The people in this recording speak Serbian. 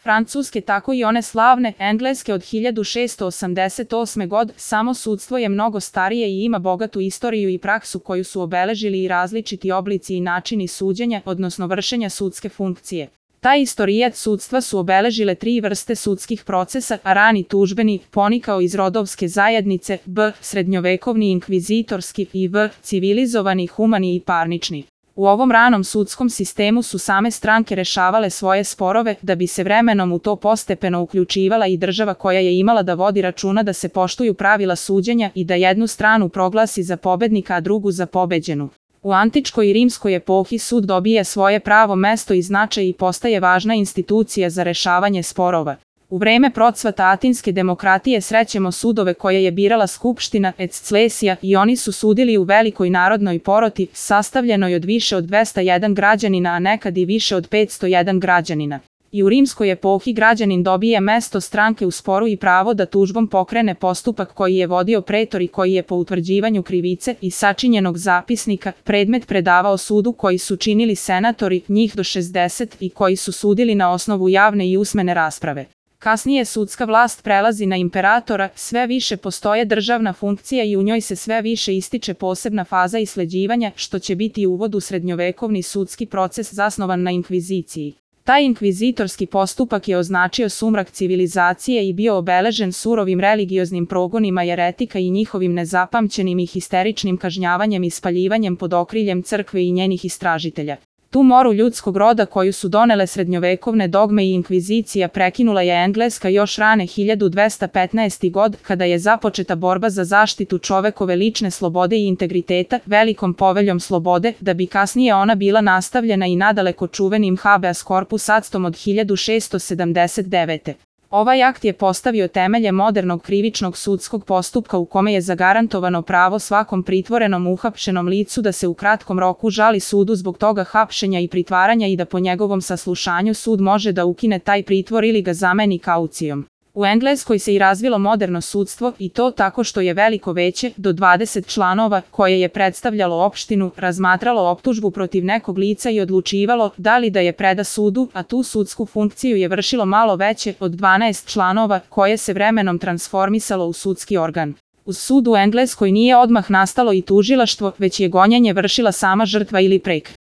Francuske tako i one slavne Engleske od 1688. godine. Samo sudstvo je mnogo starije i ima bogatu istoriju i praksu koju su obeležili i različiti oblici i načini suđenja, odnosno vršenja sudske funkcije. Taj istorijat sudstva su obeležile 3 vrste sudskih procesa, a rani tužbeni, ponikao iz rodovske zajednice, b. srednjovekovni inkvizitorski i v. civilizovani, humani i parnični. U ovom ranom sudskom sistemu su same stranke rešavale svoje sporove, da bi se vremenom u to postepeno uključivala i država koja je imala da vodi računa da se poštuju pravila suđenja i da jednu stranu proglasi za pobednika, a drugu za pobeđenu. U antičkoj i rimskoj epohi sud dobija svoje pravo mesto i značaj i postaje važna institucija za rešavanje sporova. U vreme procvata atinske demokratije srećemo sudove koje je birala Skupština Exclesija i oni su sudili u velikoj narodnoj poroti, sastavljenoj od više od 201 građanina, a nekad i više od 501 građanina. I u rimskoj epohi građanin dobija mesto stranke u sporu i pravo da tužbom pokrene postupak koji je vodio pretor i koji je po utvrđivanju krivice i sačinjenog zapisnika predmet predavao sudu koji su činili senatori, njih do 60, i koji su sudili na osnovu javne i usmene rasprave. Kasnije sudska vlast prelazi na imperatora, sve više postoje državna funkcija i u njoj se sve više ističe posebna faza isleđivanja, što će biti uvod u srednjovekovni sudski proces zasnovan na inkviziciji. Taj inkvizitorski postupak je označio sumrak civilizacije i bio obeležen surovim religioznim progonima jeretika i njihovim nezapamćenim i histeričnim kažnjavanjem i spaljivanjem pod okriljem crkve i njenih istražitelja. Tu moru ljudskog roda koju su donele srednjovekovne dogme i inkvizicija prekinula je Engleska još rane 1215. god, kada je započeta borba za zaštitu čovekove lične slobode i integriteta velikom poveljom slobode, da bi kasnije ona bila nastavljena i nadaleko čuvenim habeas corpus actom od 1679. Ovaj akt je postavio temelje modernog krivičnog sudskog postupka u kome je zagarantovano pravo svakom pritvorenom uhapšenom licu da se u kratkom roku žali sudu zbog toga hapšenja i pritvaranja i da po njegovom saslušanju sud može da ukine taj pritvor ili ga zameni kaucijom. U Engleskoj se i razvilo moderno sudstvo i to tako što je veliko veće, do 20 članova, koje je predstavljalo opštinu, razmatralo optužbu protiv nekog lica i odlučivalo da li da je preda sudu, a tu sudsku funkciju je vršilo malo veće od 12 članova, koje se vremenom transformisalo u sudski organ. Uz sud u Engleskoj nije odmah nastalo i tužilaštvo, već je gonjenje vršila sama žrtva ili prek.